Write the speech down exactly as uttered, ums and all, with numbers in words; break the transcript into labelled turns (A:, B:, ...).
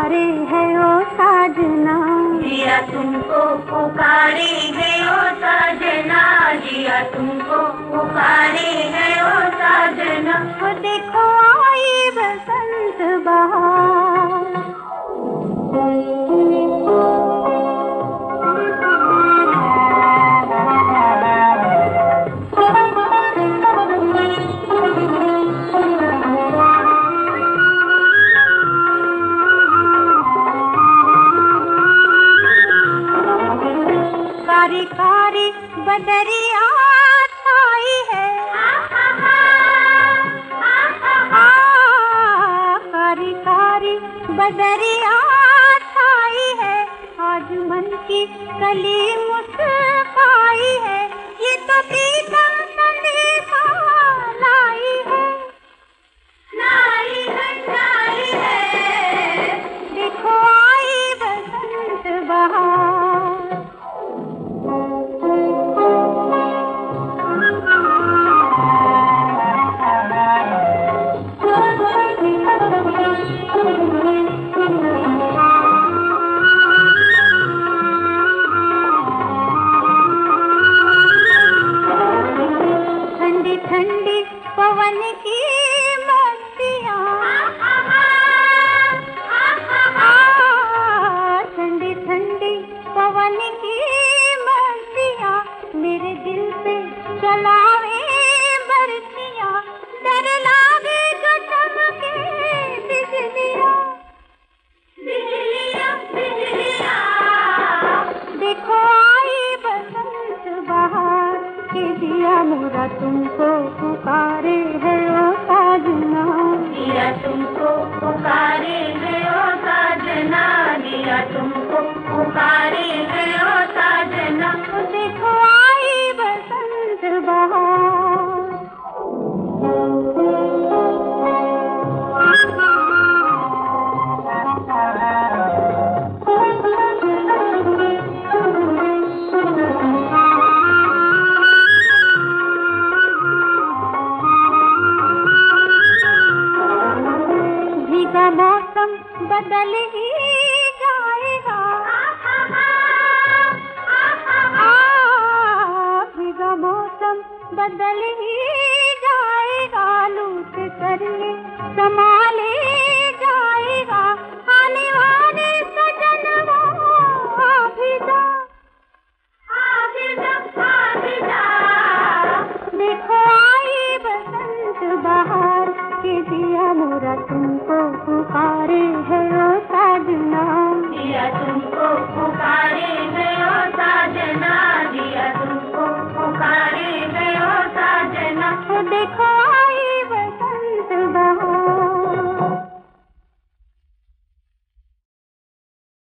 A: पुकारे है ओ साजना,
B: जिया तुमको पुकारे है ओ साजना, जिया तुमको पुकारे है ओ साजना।
A: वो देखो आई बसंत बहार, कारी कारी बदरिया छाई है, कारी कारी बदरिया छाई है, आज मन की कली मुस्काई है, ये तो प्रीतम संदेशा लाई है,
B: लाई है लाई है,
A: देखो आई बसंत बहार। ठंडी ठंडी पवन की मस्तियाँ, ठंडी ठंडी पवन की मस्तियाँ, मेरे दिल पे चलावे बरसियाँ, डर लागे जो चमके बिजलियाँ,
B: बिजलियाँ बिजलियाँ,
A: देखो आई बसंत बहार, के दिया मोरा तुमको पुकारे है ओ साजना,
B: जिया तुमको पुकारे है ओ साजना, जिया तुमको पुकारे है ओ साजना।
A: देखो आई बसंत बहार। भीगा मौसम बदल ही जाएगा, भीगा मौसम बदल ही जाएगा, लूट कर ये संभाले